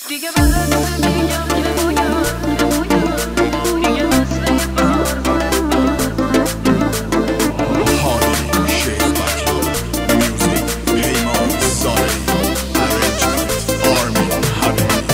دیگه بهت نمیگم که باید دیگه مثل یه پروانه هانی شیخ بکلو میوزیک پیمان سالی ارنجمنت آرمین حبیبی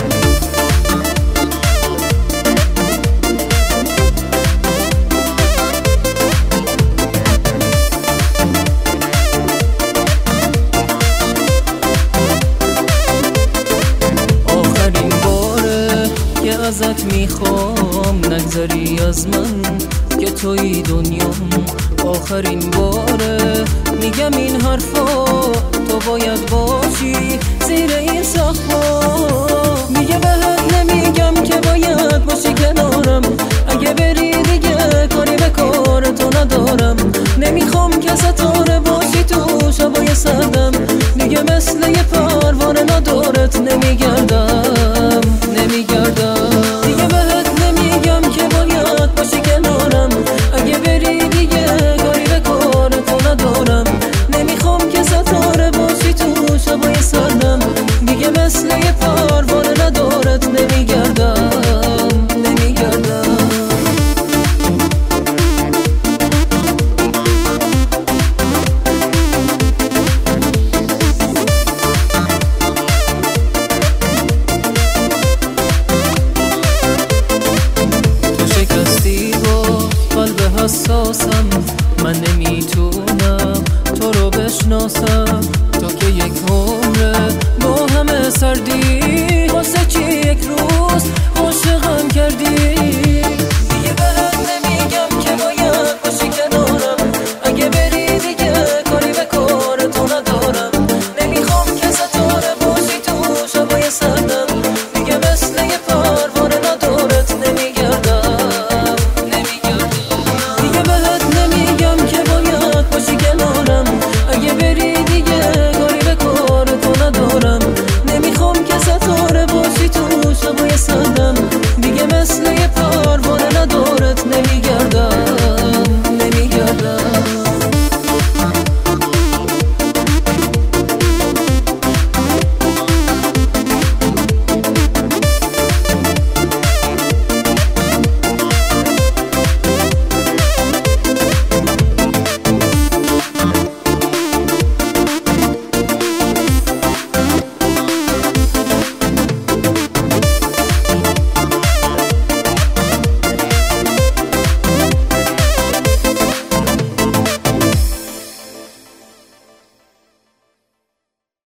ازت میخوام نگذری از من که توی دنیام. آخرین باره میگم این حرفا، تو باید باشی زیر این سقفا. میگه بهت نمیگم که باید باشی کنارم، اگه بری دیگه کاری به کار تو ندارم. نمیخوام که ستاره باشی تو شبای سردم، دیگه مثل یه پروانه ندارت نمیگردم. دیگه بهت نمیگم که باید باشی کنارم، اگه بری دیگه کاری به کار تو ندارم. نمیخوام که ستاره باشی تو شبای سردم، دیگه مثل یه پروانه ندارت نمیگردم. حساسم، من نمیتونم تو رو بشناسم. تو که یک عمره با همه سردی